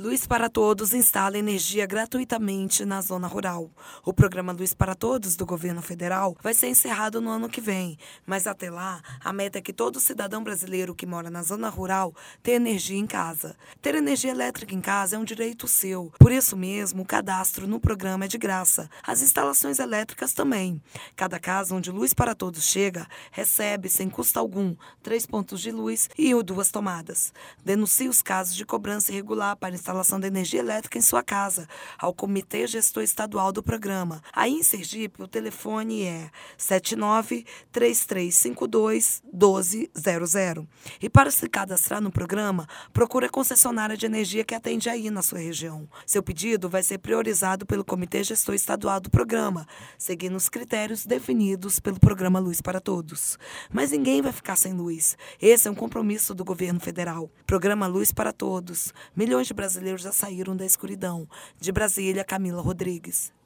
Luz para Todos instala energia gratuitamente na zona rural. O programa Luz para Todos do governo federal vai ser encerrado no ano que vem, mas até lá, a meta é que todo cidadão brasileiro que mora na zona rural tenha energia em casa. Ter energia elétrica em casa é um direito seu. Por isso mesmo, o cadastro no programa é de graça. As instalações elétricas também. Cada casa onde Luz para Todos chega, recebe, sem custo algum, 3 pontos de luz e 2 tomadas. Denuncie os casos de cobrança irregular para instalação de energia elétrica em sua casa, ao Comitê Gestor Estadual do Programa. Aí em Sergipe, o telefone é 79-3352-1200. E para se cadastrar no programa, procure a concessionária de energia que atende aí na sua região. Seu pedido vai ser priorizado pelo Comitê Gestor Estadual do Programa, seguindo os critérios definidos pelo Programa Luz para Todos. Mas ninguém vai ficar sem luz. Esse é um compromisso do governo federal. Programa Luz para Todos. Milhões de brasileiros já saíram da escuridão. De Brasília, Camila Rodrigues.